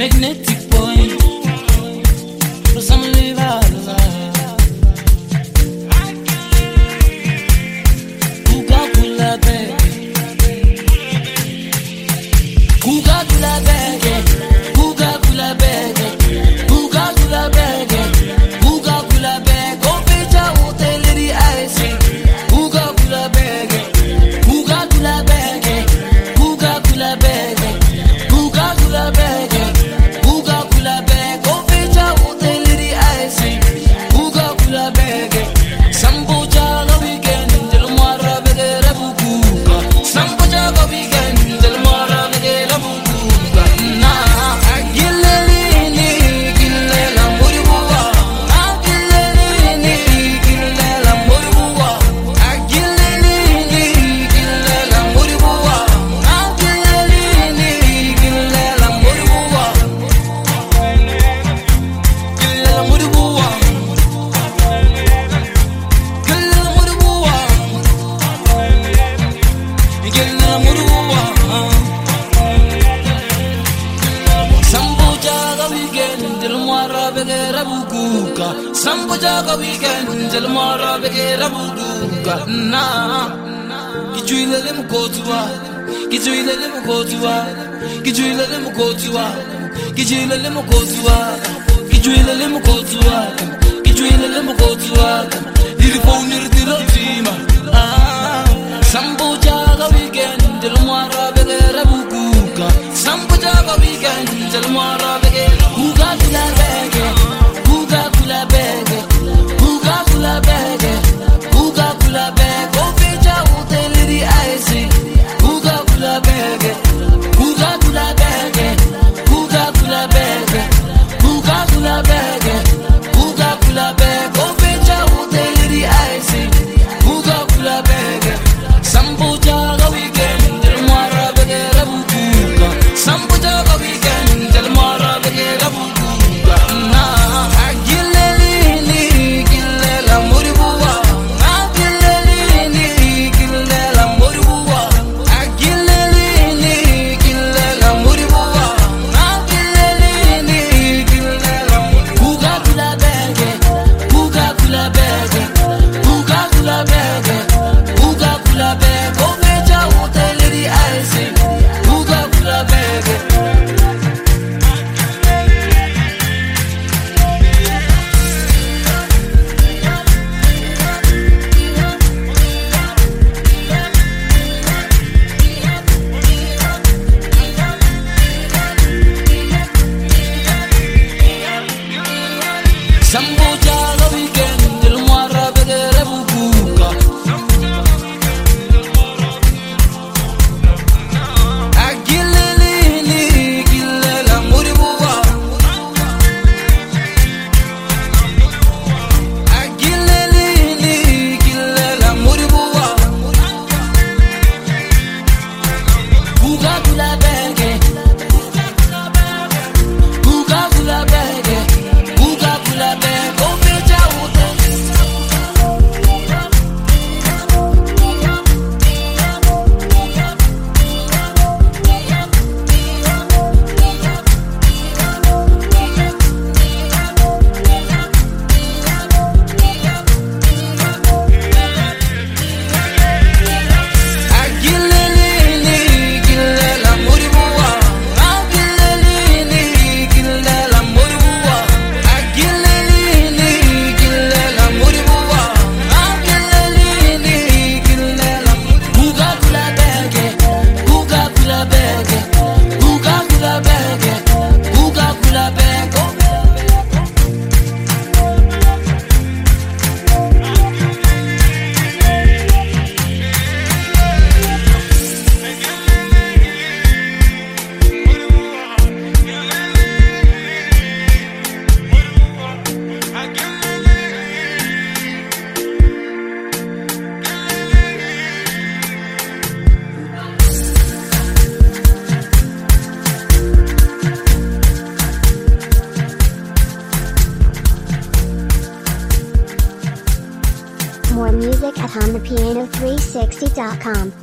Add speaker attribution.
Speaker 1: magnetic point. But some live out of life. Kuka-kula bege, Kuka-kula bege, Kuka-kula bege, Kuka-kula bege, Kuka-kula bege. Opecha hoteleri ice. Kuka-kula bege, Kuka-kula bege, Kuka-kula bege, Kuka-kula bege, Kuka-kula bege. Opecha hoteleri ice. Kuka-kula bege. Sambucha la weekend, del mara bege rabuka. Sambucha la weekend, del mara bege rabuka. Na agilelini gilela muribuwa. Agilelini gilela muribuwa. Agilelini gilela muribuwa. Agilelini gilela muribuwa. Gilela muribuwa. Gilela muribuwa. Gilela muribuwa. Sambucha ka weekend, del mara bege rabuka. Sambucha ka weekend, del mara bege rabuka. Na kichuilele mkotuwa, kichuilele mkotuwa, kichuilele mkotuwa, kichuilele mkotuwa, kichuilele mkotuwa, kichuilele mkotuwa. Irifoni ritirotima. Sambucha ka weekend, del mara bege rabuka. Sambucha ka weekend, del mara bege. Kuka-kula bege, Kuka-kula bege, Kuka-kula bege, Kuka-kula bege. Opecha hoteleri ice. Kuka-kula bege, Kuka-kula bege, Kuka-kula bege, Kuka-kula bege, Kuka-kula bege. Opecha hoteleri ice. Kuka-kula bege. Sambucha ka weekend, del mara bege rabuka. Sambucha ka weekend, del mara bege rabuka. Na agilelini gilela muribuwa. Agilelini gilela muribuwa. Agilelini gilela muribuwa. Agilelini gilela muribuwa. Kuka-kula bege, Kuka-kula bege, Kuka-kula bege, Kuka-kula bege. Opecha hoteleri ice. Kuka-kula bege. Sambucha ka weekend, del mara bege rabuka. Agilelini gilela muribuwa. Agilelini gilela muribuwa. Kuka-kula bege, Kuka-kula bege, Kuka-kula bege. Opecha hoteleri. Agilelini gilela muribuwa. Agilelini gilela muribuwa. Agilelini gilela muribuwa. Agilelini gilela muribuwa. Kuka-kula bege, Kuka-kula bege, Kuka-kula bege, Kuka-kula bege.
Speaker 2: More music at HondaPiano360.com.